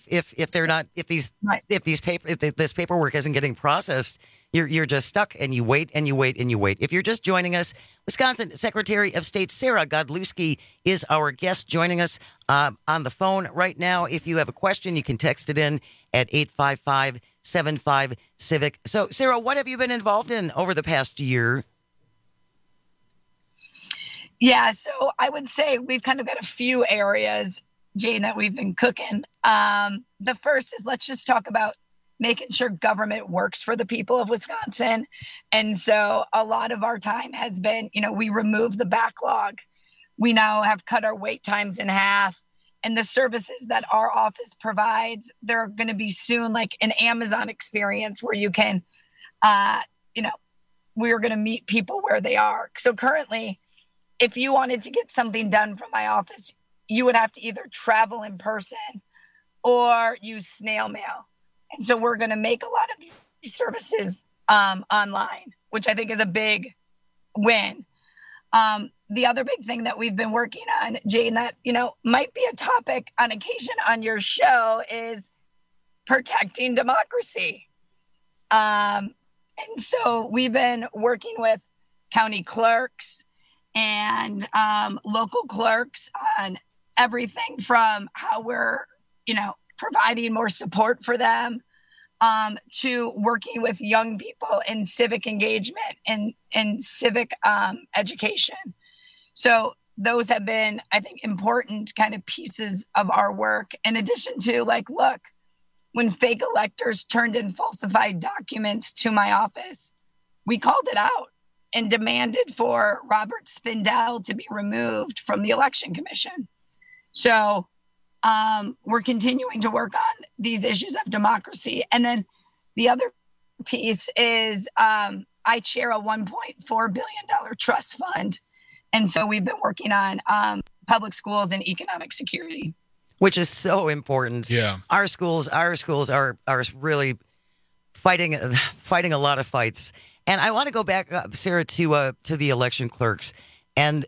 this paperwork isn't getting processed, you're just stuck and you wait and you wait and you wait. If you're just joining us, Wisconsin Secretary of State Sarah Godlewski is our guest joining us on the phone right now. If you have a question, you can text it in at 855-75-CIVIC. So, Sarah, what have you been involved in over the past year? Yeah, so I would say we've kind of got a few areas, Jane, that we've been cooking. The first is let's just talk about making sure government works for the people of Wisconsin. And so a lot of our time has been, we remove the backlog. We now have cut our wait times in half. And the services that our office provides, they're going to be soon like an Amazon experience where you can, we're going to meet people where they are. So currently, if you wanted to get something done from my office, you would have to either travel in person or use snail mail. And so we're going to make a lot of these services online, which I think is a big win. The other big thing that we've been working on, Jane, that, might be a topic on occasion on your show is protecting democracy. And so we've been working with county clerks and local clerks on everything from how we're, providing more support for them to working with young people in civic engagement and civic education. So those have been, I think, important kind of pieces of our work. In addition to look, when fake electors turned in falsified documents to my office, we called it out and demanded for Robert Spindell to be removed from the Election Commission. So we're continuing to work on these issues of democracy. And then the other piece is I chair a $1.4 billion trust fund. And so we've been working on public schools and economic security. Which is so important. Yeah. Our schools are really fighting a lot of fights. And I want to go back, Sarah, to the election clerks. And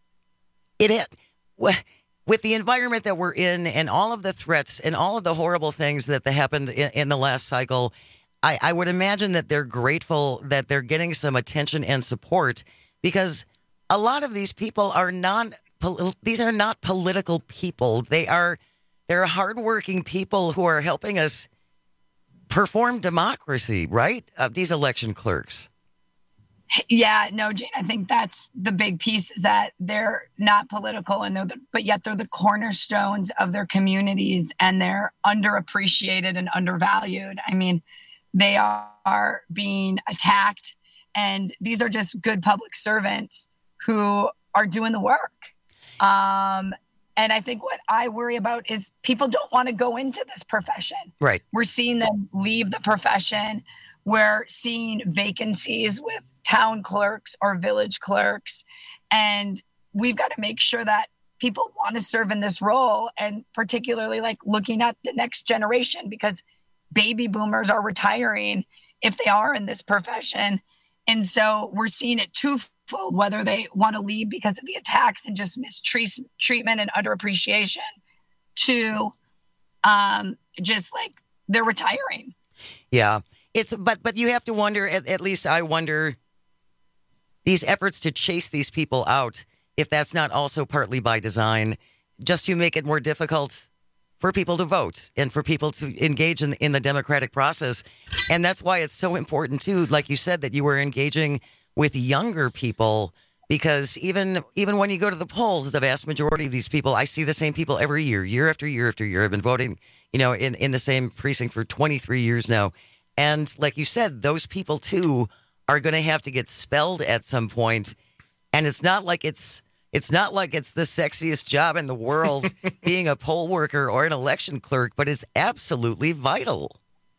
with the environment that we're in and all of the threats and all of the horrible things that happened in the last cycle, I would imagine that they're grateful that they're getting some attention and support because a lot of these people are not political people. They're hardworking people who are helping us perform democracy, right? These election clerks. Yeah, no, Jane, I think that's the big piece, is that they're not political, and but yet they're the cornerstones of their communities, and they're underappreciated and undervalued. I mean, they are being attacked, and these are just good public servants who are doing the work. And I think what I worry about is people don't want to go into this profession. Right. We're seeing them leave the profession. We're seeing vacancies with town clerks or village clerks. And we've got to make sure that people want to serve in this role, and particularly like looking at the next generation, because baby boomers are retiring if they are in this profession. And so we're seeing it twofold, whether they want to leave because of the attacks and just mistreatment and underappreciation, to just like they're retiring. Yeah. But you have to wonder, at least I wonder, these efforts to chase these people out, if that's not also partly by design, just to make it more difficult for people to vote and for people to engage in the democratic process. And that's why it's so important, too, like you said, that you were engaging with younger people, because even when you go to the polls, the vast majority of these people, I see the same people every year after year after year. I've been voting, in the same precinct for 23 years now. And like you said, those people, too, are going to have to get spelled at some point. And it's not like it's the sexiest job in the world being a poll worker or an election clerk, but it's absolutely vital.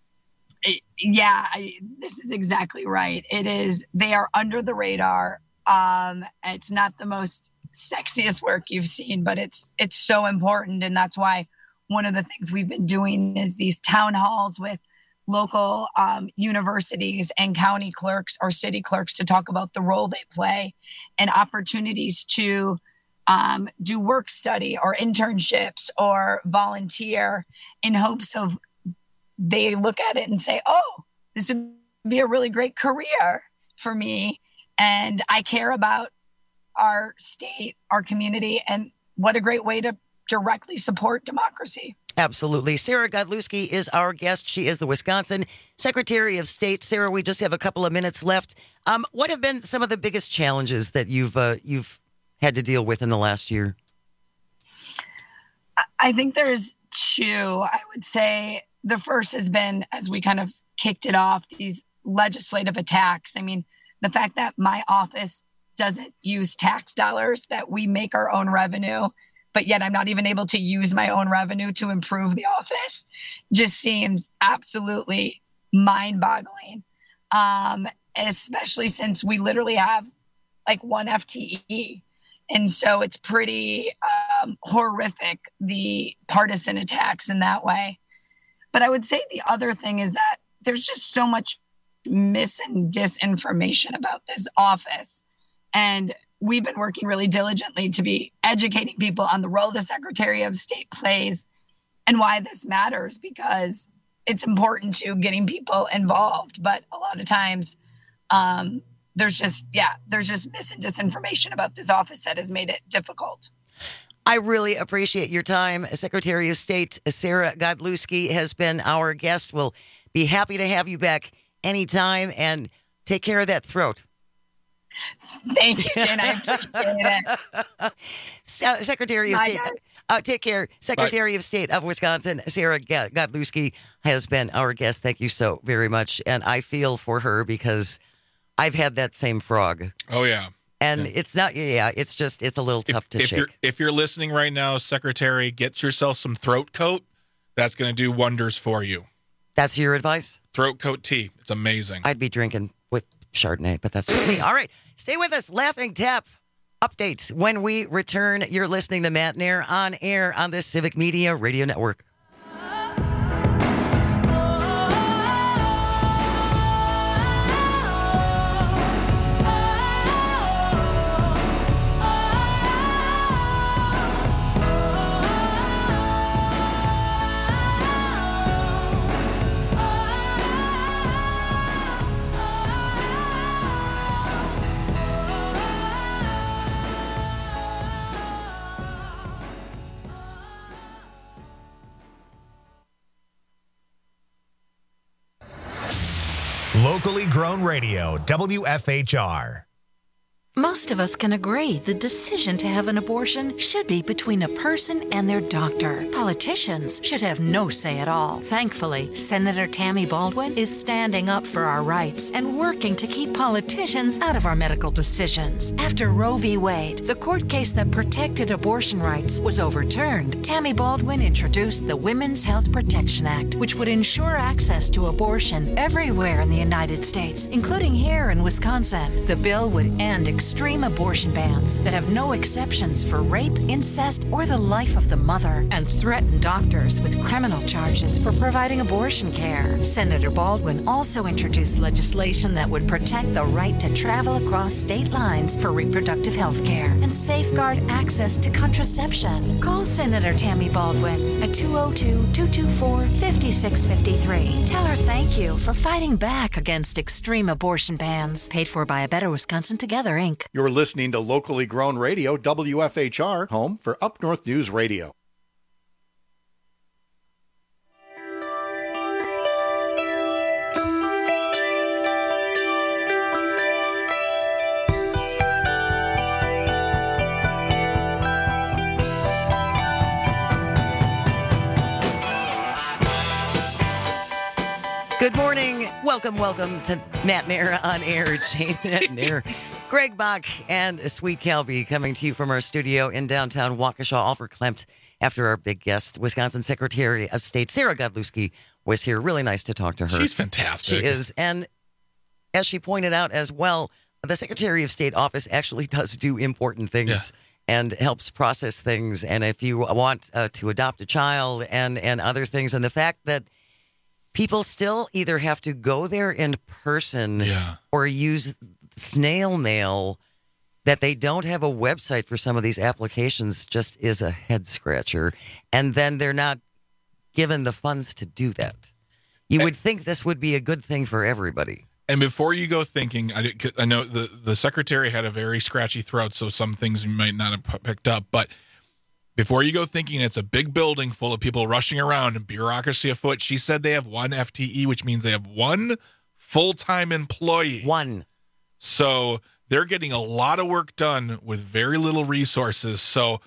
Yeah, this is exactly right. It is. They are under the radar. It's not the most sexiest work you've seen, but it's so important. And that's why one of the things we've been doing is these town halls with local universities and county clerks or city clerks to talk about the role they play, and opportunities to do work study or internships or volunteer, in hopes of they look at it and say, oh, this would be a really great career for me, and I care about our state, our community, and what a great way to directly support democracy. Absolutely. Sarah Godlewski is our guest. She is the Wisconsin Secretary of State. Sarah, we just have a couple of minutes left. What have been some of the biggest challenges that you've had to deal with in the last year? I think there's two. I would say the first has been, as we kind of kicked it off, these legislative attacks. I mean, the fact that my office doesn't use tax dollars, that we make our own revenue, but yet I'm not even able to use my own revenue to improve the office, just seems absolutely mind-boggling, especially since we literally have like one FTE. And so it's pretty horrific, the partisan attacks in that way. But I would say the other thing is that there's just so much mis and disinformation about this office. And we've been working really diligently to be educating people on the role the Secretary of State plays and why this matters, because it's important to getting people involved. But a lot of times there's just mis and disinformation about this office that has made it difficult. I really appreciate your time. Secretary of State Sarah Godlewski has been our guest. We'll be happy to have you back anytime, and take care of that throat. Thank you, Jen. I appreciate it. Secretary of State, take care. Secretary of State of Wisconsin, Sarah Godlewski, has been our guest. Thank you so very much. And I feel for her, because I've had that same frog. Oh, yeah. And it's a little tough to shake. If you're listening right now, Secretary, get yourself some throat coat. That's going to do wonders for you. That's your advice? Throat coat tea. It's amazing. I'd be drinking with Chardonnay, but that's just me. All right. Stay with us. Laughing Tap updates when we return. You're listening to Matt Nair on air on the Civic Media Radio Network. Locally grown radio, WFHR. Most of us can agree the decision to have an abortion should be between a person and their doctor. Politicians should have no say at all. Thankfully, Senator Tammy Baldwin is standing up for our rights and working to keep politicians out of our medical decisions. After Roe v. Wade, the court case that protected abortion rights, was overturned, Tammy Baldwin introduced the Women's Health Protection Act, which would ensure access to abortion everywhere in the United States, including here in Wisconsin. The bill would end extreme abortion bans that have no exceptions for rape, incest, or the life of the mother, and threaten doctors with criminal charges for providing abortion care. Senator Baldwin also introduced legislation that would protect the right to travel across state lines for reproductive health care and safeguard access to contraception. Call Senator Tammy Baldwin at 202-224-5653. Tell her thank you for fighting back against extreme abortion bans. Paid for by A Better Wisconsin Together, Inc. You're listening to Locally Grown Radio, WFHR, home for Up North News Radio. Good morning. Welcome to Matt Nair on Air. Jane Matt Nair, Greg Bach, and Sweet Calby coming to you from our studio in downtown Waukesha, all verklempt after our big guest, Wisconsin Secretary of State Sarah Godlewski, was here. Really nice to talk to her. She's fantastic. She is. And as she pointed out as well, the Secretary of State office actually does do important things and helps process things. And if you want to adopt a child and other things, and the fact that people still either have to go there in person or use snail mail, that they don't have a website for some of these applications just is a head scratcher. And then they're not given the funds to do that. You would think this would be a good thing for everybody. And before you go thinking, I know the secretary had a very scratchy throat, so some things you might not have picked up, but before you go thinking it's a big building full of people rushing around and bureaucracy afoot, she said they have one FTE, which means they have one full-time employee. One. So they're getting a lot of work done with very little resources. So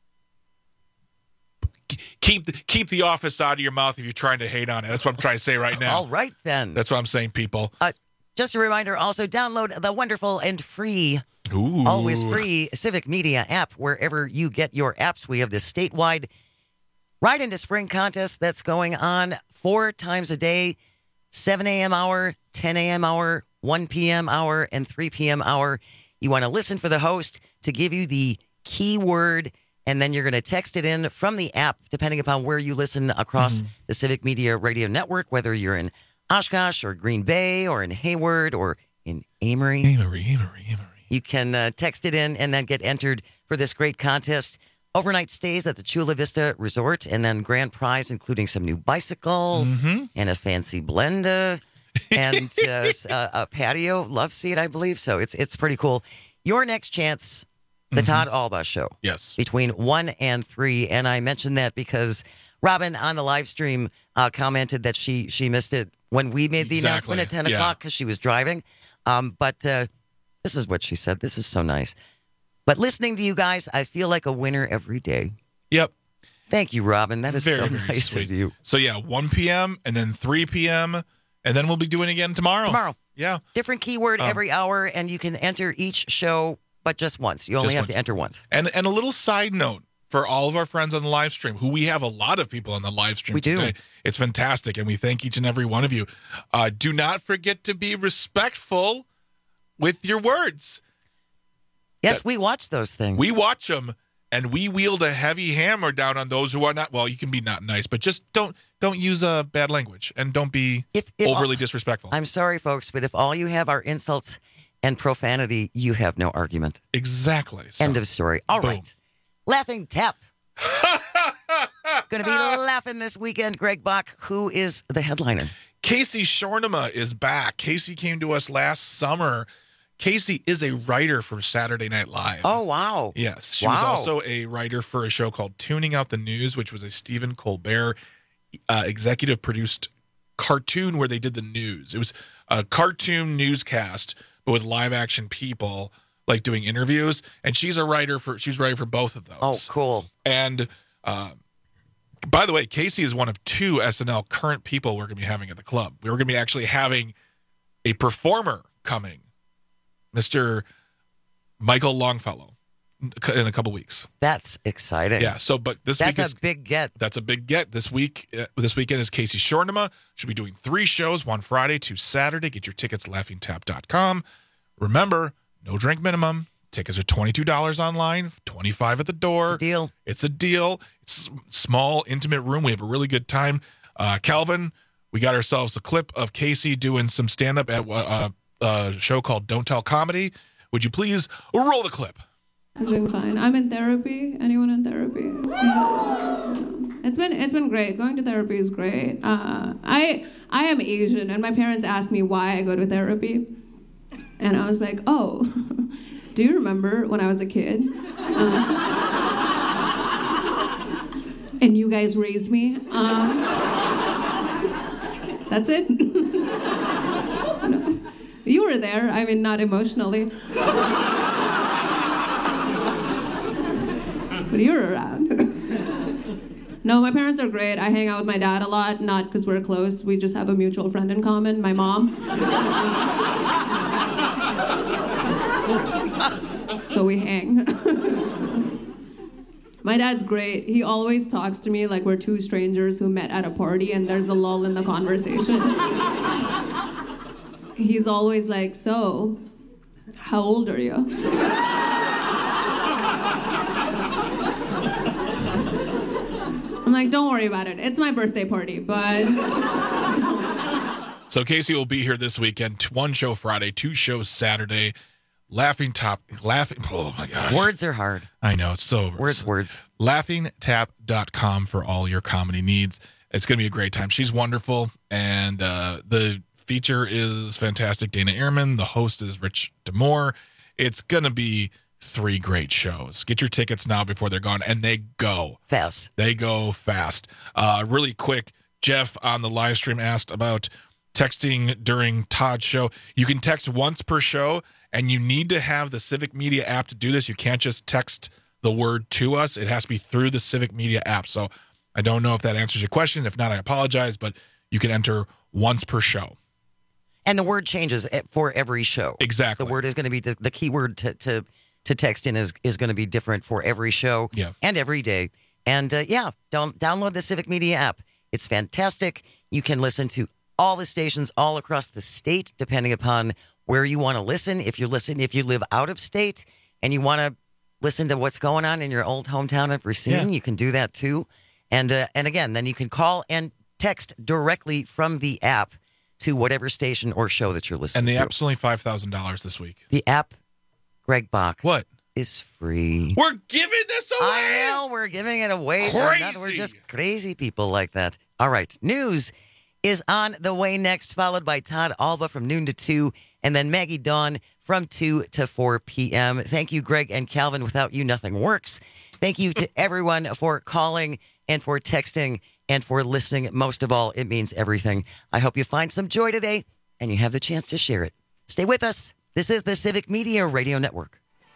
keep the office out of your mouth if you're trying to hate on it. That's what I'm trying to say right now. All right, then. That's what I'm saying, people. Just a reminder, also download the wonderful and free, always free Civic Media app wherever you get your apps. We have this statewide Ride into Spring contest that's going on 4 times a day, 7 a.m. hour, 10 a.m. hour, 1 p.m. hour, and 3 p.m. hour. You want to listen for the host to give you the keyword, and then you're going to text it in from the app, depending upon where you listen across the Civic Media Radio Network, whether you're in Oshkosh or Green Bay or in Hayward or in Amory. Amory. You can text it in and then get entered for this great contest. Overnight stays at the Chula Vista Resort, and then grand prize, including some new bicycles and a fancy Blenda and a patio love seat, I believe. So it's pretty cool. Your next chance, the Todd Alba Show. Yes. Between 1 and 3. And I mentioned that because Robin on the live stream commented that she missed it when we made the announcement at 10 o'clock because she was driving. But this is what she said. This is so nice. But listening to you guys, I feel like a winner every day. Yep. Thank you, Robin. That is very, so very nice sweet. of you. So, 1 p.m. and then 3 p.m. and then we'll be doing it again tomorrow. Yeah. Different keyword every hour, and you can enter each show, but just once. You only have to enter once. And a little side note for all of our friends on the live stream, who we have a lot of people on the live stream today. It's fantastic, and we thank each and every one of you. Do not forget to be respectful with your words. Yes, we watch those things. We watch them, and we wield a heavy hammer down on those who are not. Well, you can be not nice, but just don't use bad language, and don't be overly disrespectful. I'm sorry, folks, but if all you have are insults and profanity, you have no argument. Exactly. End of story. All right. Laughing Tap. Going to be laughing this weekend. Greg Bach, who is the headliner? Casey Shornema is back. Casey came to us last summer. Casey is a writer for Saturday Night Live. Oh, wow. Yes. She was also a writer for a show called Tuning Out the News, which was a Stephen Colbert executive produced cartoon where they did the news. It was a cartoon newscast, but with live action people like doing interviews. And she's writing for both of those. Oh, cool. And by the way, Casey is one of 2 SNL current people we're going to be having at the club. We're going to be actually having a performer coming, Mr. Michael Longfellow, in a couple weeks. That's exciting. Yeah. So, but this week is a big get. That's a big get. This weekend is Casey Shornema. She'll be doing 3 shows, one Friday, 2 Saturday. Get your tickets at laughingtap.com. Remember, no drink minimum. Tickets are $22 online, $25 at the door. It's a deal. It's a small, intimate room. We have a really good time. Calvin, we got ourselves a clip of Casey doing some stand-up at a show called Don't Tell Comedy. Would you please roll the clip? I'm doing fine. I'm in therapy. Anyone in therapy? It's been great. Going to therapy is great. I am Asian, and my parents asked me why I go to therapy, and I was like, oh, do you remember when I was a kid? And you guys raised me. That's it. No. You were there. I mean, not emotionally. But you were around. No, my parents are great. I hang out with my dad a lot, not because we're close. We just have a mutual friend in common, my mom. So we hang. My dad's great. He always talks to me like we're 2 strangers who met at a party and there's a lull in the conversation. He's always like, so, how old are you? I'm like, don't worry about it. It's my birthday party, but... So Casey will be here this weekend. 1 show Friday, 2 shows Saturday. Laughing. Oh my gosh. Words are hard. I know, it's so words. Laughingtap.com for all your comedy needs. It's going to be a great time. She's wonderful, and the feature is fantastic. Dana Ehrman. The host is Rich Damore. It's going to be 3 great shows. Get your tickets now before they're gone, and they go fast. They go fast. Really quick, Jeff on the live stream asked about texting during Todd's show. You can text once per show, and you need to have the Civic Media app to do this. You can't just text the word to us. It has to be through the Civic Media app. So I don't know if that answers your question. If not, I apologize, but you can enter once per show. And the word changes for every show. Exactly. The word is going to be the keyword to text in is going to be different for every show and every day. And download the Civic Media app. It's fantastic. You can listen to all the stations all across the state, depending upon where you want to listen. If you live out of state and you want to listen to what's going on in your old hometown of Racine, you can do that too. And again, then you can call and text directly from the app to whatever station or show that you're listening to. And the app's only $5,000 this week. The app, Greg Bach. What? Is free. We're giving this away. I know, we're giving it away. Crazy. We're just crazy people like that. All right, news is on the way next, followed by Todd Alba from noon to 2, and then Maggie Dawn from 2 to 4 p.m. Thank you, Greg and Calvin. Without you, nothing works. Thank you to everyone for calling and for texting and for listening. Most of all, it means everything. I hope you find some joy today and you have the chance to share it. Stay with us. This is the Civic Media Radio Network.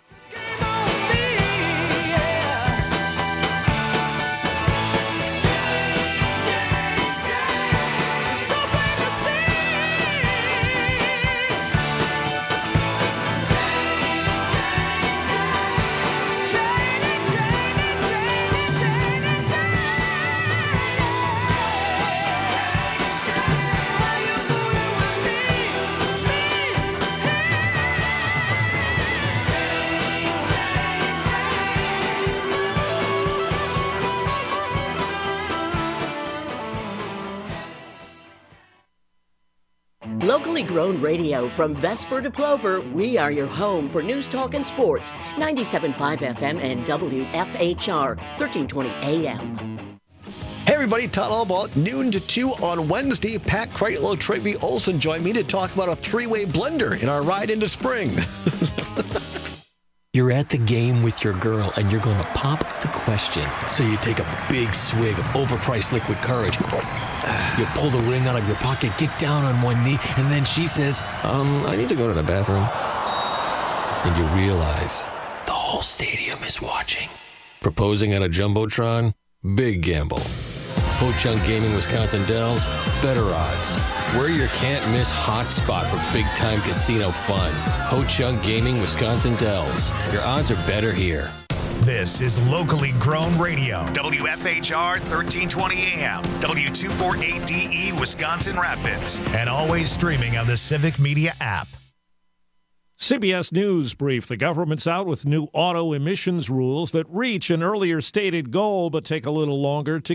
Locally grown radio from Vesper to Plover, we are your home for news, talk, and sports. 97.5 FM and WFHR, 1320 AM. Hey everybody, Todd Alba, noon to 2 on Wednesday. Pat Kreitlow, Tracy Olson join me to talk about a 3-way blender in our ride into spring. You're at the game with your girl and you're going to pop the question. So you take a big swig of overpriced liquid courage. You pull the ring out of your pocket, get down on one knee, and then she says, I need to go to the bathroom. And you realize the whole stadium is watching. Proposing on a Jumbotron? Big gamble. Ho Chunk Gaming Wisconsin Dells, better odds. We're your can't-miss hot spot for big-time casino fun. Ho Chunk Gaming Wisconsin Dells. Your odds are better here. This is locally grown radio. WFHR 1320 AM, W248DE Wisconsin Rapids, and always streaming on the Civic Media app. CBS News brief. The government's out with new auto emissions rules that reach an earlier stated goal but take a little longer to